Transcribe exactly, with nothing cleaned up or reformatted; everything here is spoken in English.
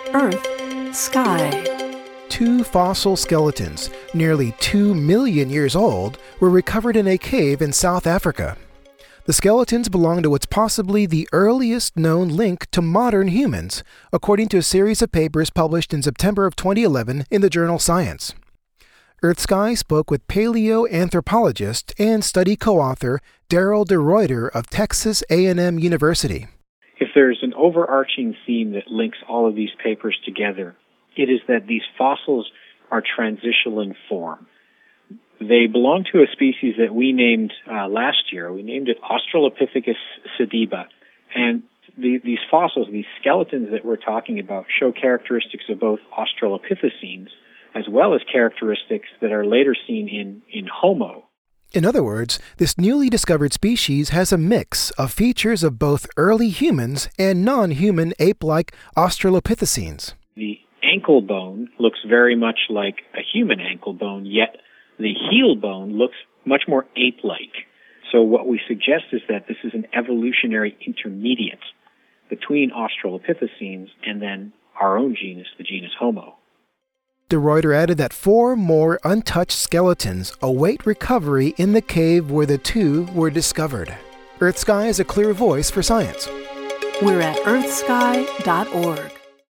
Earth, Sky. Two fossil skeletons, nearly two million years old, were recovered in a cave in South Africa. The skeletons belong to what's possibly the earliest known link to modern humans, according to a series of papers published in September of twenty eleven in the journal Science. EarthSky spoke with paleoanthropologist and study co-author Daryl DeRuyter of Texas A and M University. If there's an overarching theme that links all of these papers together, it is that these fossils are transitional in form. They belong to a species that we named uh, last year. We named it Australopithecus sediba. And the, these fossils, these skeletons that we're talking about, show characteristics of both Australopithecines as well as characteristics that are later seen in, in Homo. In other words, this newly discovered species has a mix of features of both early humans and non-human ape-like Australopithecines. The ankle bone looks very much like a human ankle bone, yet the heel bone looks much more ape-like. So what we suggest is that this is an evolutionary intermediate between Australopithecines and then our own genus, the genus Homo. DeRuyter added that four more untouched skeletons await recovery in the cave where the two were discovered. EarthSky is a clear voice for science. We're at earth sky dot org.